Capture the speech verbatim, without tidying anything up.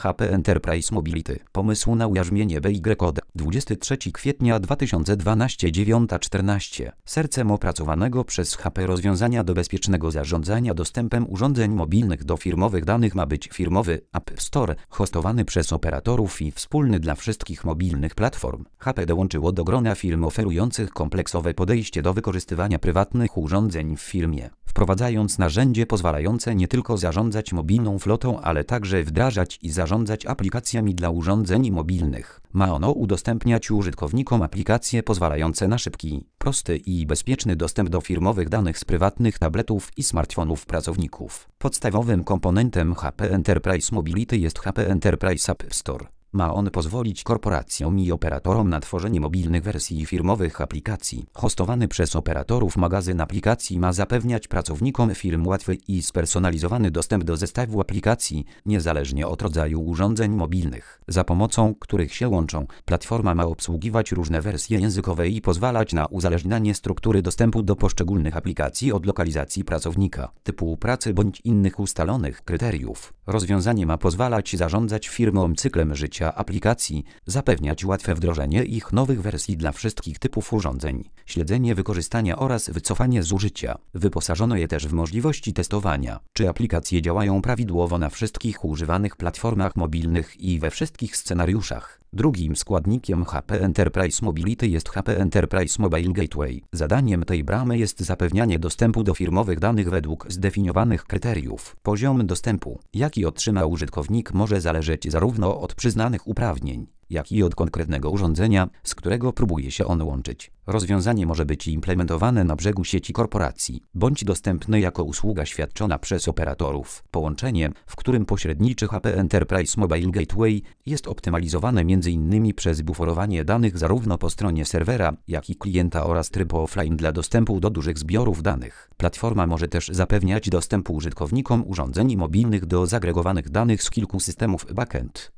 H P Enterprise Mobility. Pomysł na ujarzmienie B Y od dwudziestego trzeciego kwietnia dwa tysiące dwunastego dziewiąta czternaście. Sercem opracowanego przez H P rozwiązania do bezpiecznego zarządzania dostępem urządzeń mobilnych do firmowych danych ma być firmowy App Store, hostowany przez operatorów i wspólny dla wszystkich mobilnych platform. H P dołączyło do grona firm oferujących kompleksowe podejście do wykorzystywania prywatnych urządzeń w firmie, wprowadzając narzędzie pozwalające nie tylko zarządzać mobilną flotą, ale także wdrażać i zarządzać aplikacjami dla urządzeń mobilnych. Ma ono udostępniać użytkownikom aplikacje pozwalające na szybki, prosty i bezpieczny dostęp do firmowych danych z prywatnych tabletów i smartfonów pracowników. Podstawowym komponentem H P Enterprise Mobility jest H P Enterprise App Store. Ma on pozwolić korporacjom i operatorom na tworzenie mobilnych wersji firmowych aplikacji. Hostowany przez operatorów magazyn aplikacji ma zapewniać pracownikom firm łatwy i spersonalizowany dostęp do zestawu aplikacji, niezależnie od rodzaju urządzeń mobilnych, za pomocą których się łączą. Platforma ma obsługiwać różne wersje językowe i pozwalać na uzależnianie struktury dostępu do poszczególnych aplikacji od lokalizacji pracownika, typu pracy bądź innych ustalonych kryteriów. Rozwiązanie ma pozwalać zarządzać firmom cyklem życia aplikacji, zapewniać łatwe wdrożenie ich nowych wersji dla wszystkich typów urządzeń, śledzenie wykorzystania oraz wycofanie z użycia. Wyposażono je też w możliwości testowania, czy aplikacje działają prawidłowo na wszystkich używanych platformach mobilnych i we wszystkich scenariuszach. Drugim składnikiem H P Enterprise Mobility jest H P Enterprise Mobile Gateway. Zadaniem tej bramy jest zapewnianie dostępu do firmowych danych według zdefiniowanych kryteriów. Poziom dostępu, jaki otrzyma użytkownik, może zależeć zarówno od przyznanych uprawnień, jak i od konkretnego urządzenia, z którego próbuje się on łączyć. Rozwiązanie może być implementowane na brzegu sieci korporacji, bądź dostępne jako usługa świadczona przez operatorów. Połączenie, w którym pośredniczy H P Enterprise Mobile Gateway, jest optymalizowane między innymi przez buforowanie danych zarówno po stronie serwera, jak i klienta oraz tryb offline dla dostępu do dużych zbiorów danych. Platforma może też zapewniać dostęp użytkownikom urządzeń mobilnych do zagregowanych danych z kilku systemów backend.